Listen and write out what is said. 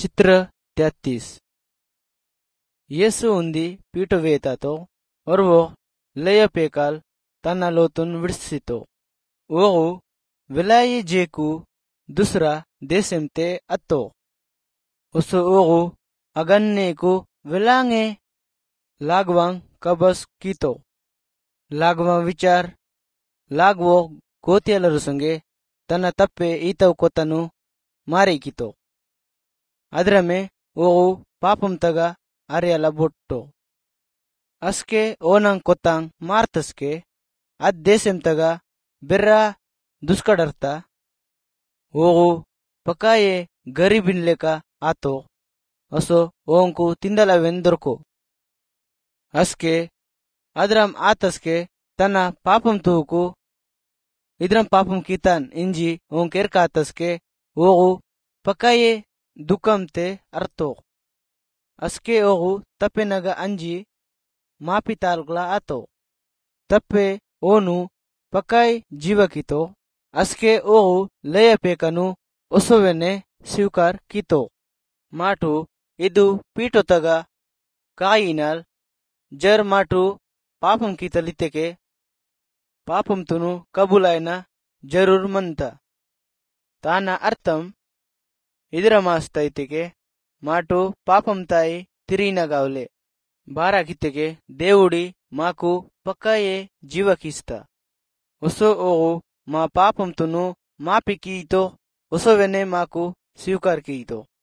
चित्र 33। यीशु उंदी पीठो वेता तो और वो लय पेकाल तना लोतुन विड़सितो वो विलाये जेकू दूसरा देशमते अतो उसो ओगु अगन्ने को विलांगे लागवांग कबस कीतो लागवांग विचार लागवो गोतियलरु संगे तನ್ನ ತಪ್ಪೆ ಈತವು ಕೊತ್ತನು ಮಾರಿಕಿತು ಅದ್ರಮೆ ಓವು ಪಾಪಂ ತಗ ಅರಿಯಲ ಬೊಟ್ಟು ಅಸ್ಕೆ ಓನಂಗ್ ಕೊತ್ತಾಂಗ್ ಮಾರ್ತಸ್ಕೆ ಅದ್ ದೇಶಂ ತಗ ಬೆರ್ರ ದುಷ್ಕಡರ್ತ ಓವು ಪಕಾಯೆ ಗರೀಬಿನ್ ಲೆಕ ಆತೋ ಅಸೋ ಓಂಕು ತಿಂದಲವೆಂದೊರ್ಕು ಅಸ್ಕೆ ಅದ್ರಂ ಆತಸ್ಕೆ ತನ್ನ ಪಾಪಂ ತೂಕು इधरम पापम कीतान इंजी ओं केर कातस के ओगु पकाये दुकम ते अर्थो अस्के ओगु तपे नगा अंजी मापी तालगला आतो तपे ओनु पकाय जीवकितो अस्के ओगु लय पेकनु ओसोवेने स्वीकार कीतो माटू इदु पीटो तगा काಯಿನಲ್ जर माटू पापम कीतलिते के पापम तुनु कबूलायना जरूर मनता ताना अर्थम इधर मास्तैतिके माटू पापम ताई तिरीना गावले बारा कितेके देवुडी माकू पक्काये जीवकिस्ता उसो ओगु मा पापम तुनु मापी कीतो उसो वेने माकू स्वीकार कीतो।